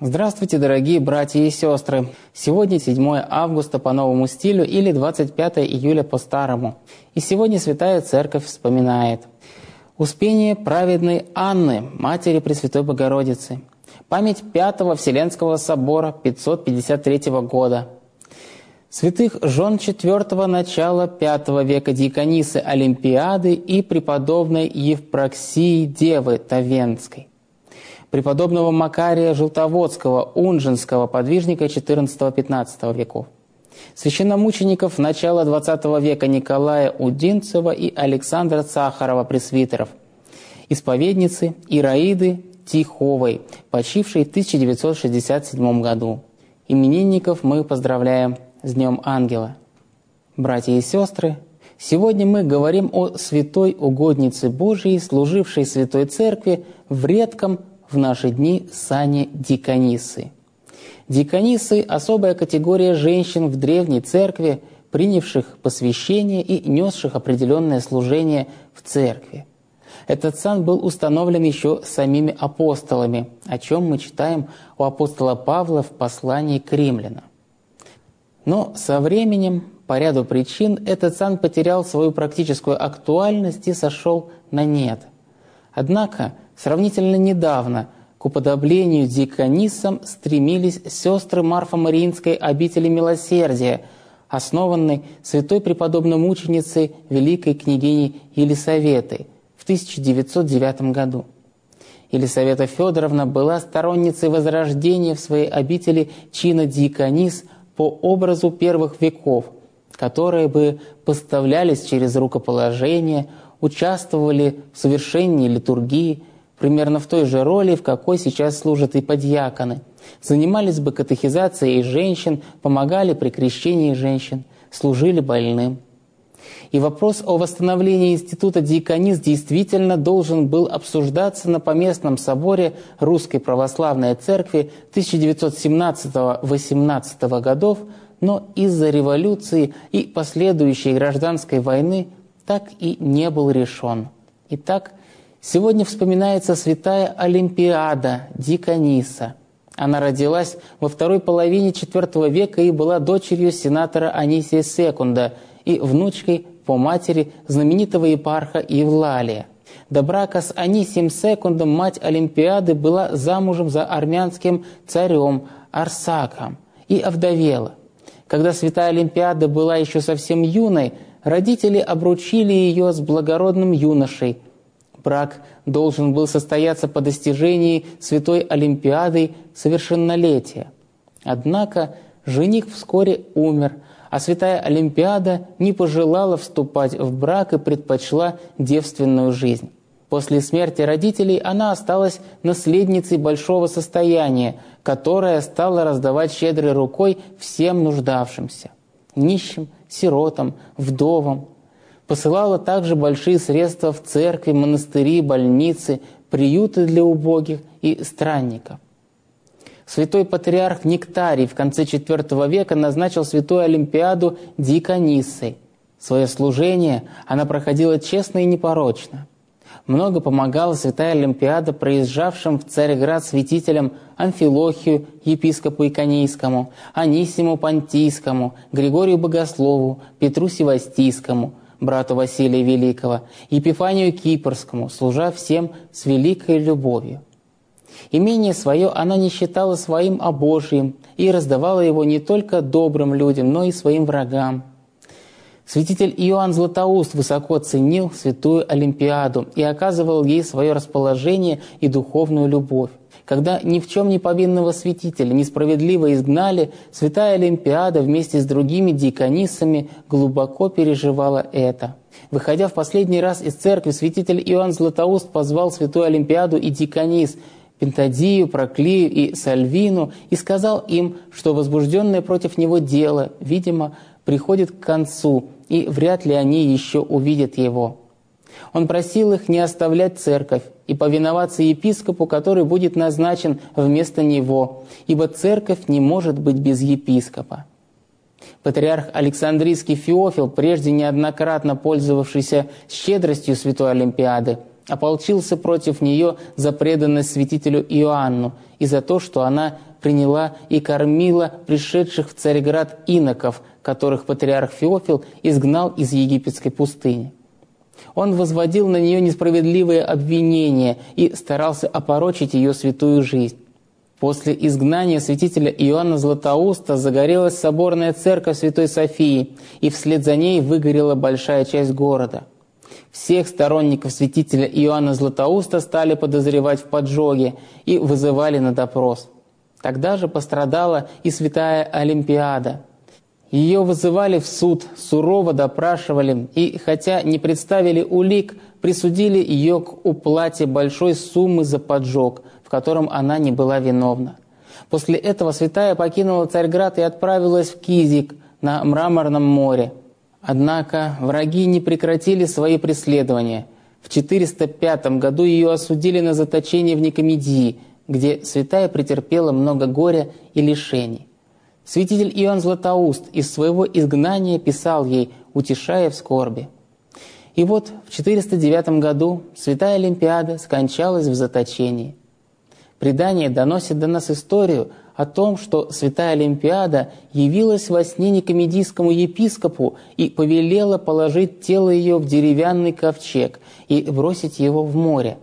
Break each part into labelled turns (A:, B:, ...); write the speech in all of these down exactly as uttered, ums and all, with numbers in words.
A: Здравствуйте, дорогие братья и сестры! Сегодня седьмое августа по новому стилю или двадцать пятое июля по старому. И сегодня Святая Церковь вспоминает Успение праведной Анны, матери Пресвятой Богородицы, память Пятого Вселенского собора пятьсот пятьдесят третьего года, святых жен четвертого начала пятого века диаконисы Олимпиады и преподобной Евпроксии Девы Тавенской, преподобного Макария Желтоводского, Унжинского, подвижника четырнадцатого-пятнадцатого веков, священномучеников начала двадцатого века Николая Удинцева и Александра Сахарова, пресвитеров, исповедницы Ираиды Тиховой, почившей в тысяча девятьсот шестьдесят седьмом году. Именинников мы поздравляем с Днем Ангела. Братья и сестры, сегодня мы говорим о святой угоднице Божией, служившей Святой Церкви в редком в наши дни сане диконисы. Диконисы – особая категория женщин в Древней Церкви, принявших посвящение и несших определенное служение в Церкви. Этот сан был установлен еще самими апостолами, о чем мы читаем у апостола Павла в послании к римлянам. Но со временем, по ряду причин, этот сан потерял свою практическую актуальность и сошел на нет. Однако, сравнительно недавно к уподоблению диконисам стремились сестры Марфо-Мариинской обители милосердия, основанной святой преподобной мученицей великой княгиней Елисаветой в тысяча девятьсот девятом году. Елисавета Федоровна была сторонницей возрождения в своей обители чина диаконис по образу первых веков, которые бы поставлялись через рукоположение, участвовали в совершении литургии, примерно в той же роли, в какой сейчас служат и подьяконы, занимались бы катехизацией женщин, помогали при крещении женщин, служили больным. И вопрос о восстановлении института диаконис действительно должен был обсуждаться на Поместном соборе Русской Православной Церкви тысяча девятьсот семнадцатого-восемнадцатого годов, но из-за революции и последующей гражданской войны так и не был решен. Итак, сегодня вспоминается святая Олимпиада, диакониса. Она родилась во второй половине четвертого века и была дочерью сенатора Анисия Секунда и внучкой по матери знаменитого епарха Евлалия. До брака с Анисием Секундом мать Олимпиады была замужем за армянским царем Арсаком и овдовела. Когда святая Олимпиада была еще совсем юной, родители обручили ее с благородным юношей. Брак должен был состояться по достижении святой Олимпиадой совершеннолетия. Однако жених вскоре умер, а святая Олимпиада не пожелала вступать в брак и предпочла девственную жизнь. После смерти родителей она осталась наследницей большого состояния, которое стала раздавать щедрой рукой всем нуждавшимся – нищим, сиротам, вдовам. Посылала также большие средства в церкви, монастыри, больницы, приюты для убогих и странников. Святой патриарх Нектарий в конце четвертого века назначил святую Олимпиаду диакониссой. Свое служение она проходила честно и непорочно. Много помогала святая Олимпиада проезжавшим в Царьград святителям Амфилохию, епископу Иконийскому, Анисиму Понтийскому, Григорию Богослову, Петру Севастийскому, брату Василия Великого, Епифанию Кипрскому, служа всем с великой любовью. Имение свое она не считала своим, а Божиим, и раздавала его не только добрым людям, но и своим врагам. Святитель Иоанн Златоуст высоко ценил святую Олимпиаду и оказывал ей свое расположение и духовную любовь. Когда ни в чем не повинного святителя несправедливо изгнали, святая Олимпиада вместе с другими диаконисами глубоко переживала это. Выходя в последний раз из церкви, святитель Иоанн Златоуст позвал святую Олимпиаду и диаконис Пентадию, Проклею и Сальвину и сказал им, что возбужденное против него дело, видимо, приходит к концу, и вряд ли они еще увидят его. Он просил их не оставлять церковь и повиноваться епископу, который будет назначен вместо него, ибо церковь не может быть без епископа. Патриарх Александрийский Феофил, прежде неоднократно пользовавшийся щедростью святой Олимпиады, ополчился против нее за преданность святителю Иоанну и за то, что она приняла и кормила пришедших в Царьград иноков, которых патриарх Феофил изгнал из египетской пустыни. Он возводил на нее несправедливые обвинения и старался опорочить ее святую жизнь. После изгнания святителя Иоанна Златоуста загорелась соборная церковь Святой Софии, и вслед за ней выгорела большая часть города. Всех сторонников святителя Иоанна Златоуста стали подозревать в поджоге и вызывали на допрос. Тогда же пострадала и святая Олимпиада. Ее вызывали в суд, сурово допрашивали и, хотя не представили улик, присудили ее к уплате большой суммы за поджог, в котором она не была виновна. После этого святая покинула Царьград и отправилась в Кизик на Мраморном море. Однако враги не прекратили свои преследования. В четыреста пятом году ее осудили на заточение в Никомедии, где святая претерпела много горя и лишений. Святитель Иоанн Златоуст из своего изгнания писал ей, утешая в скорби. И вот в четыреста девятом году святая Олимпиада скончалась в заточении. Предание доносит до нас историю о том, что святая Олимпиада явилась во сне никомедийскому епископу и повелела положить тело ее в деревянный ковчег и бросить его в море.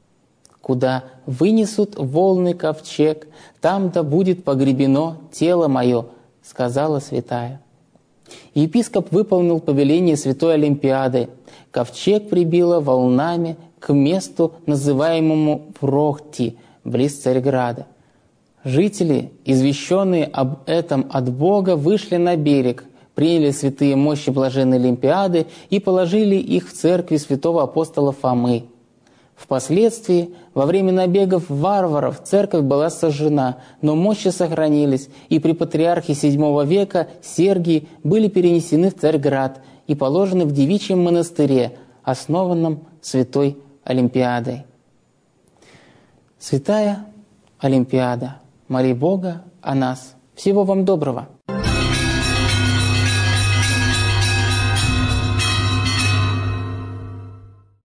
A: «Куда вынесут волны ковчег, там да будет погребено тело мое», — сказала святая. Епископ выполнил повеление святой Олимпиады. Ковчег прибило волнами к месту, называемому Прохти, близ Царьграда. Жители, извещенные об этом от Бога, вышли на берег, приняли святые мощи блаженной Олимпиады и положили их в церкви святого апостола Фомы. Впоследствии, во время набегов варваров, церковь была сожжена, но мощи сохранились, и при патриархе седьмого века Сергии были перенесены в Царьград и положены в девичьем монастыре, основанном святой Олимпиадой. Святая Олимпиада, моли Бога о нас. Всего вам доброго!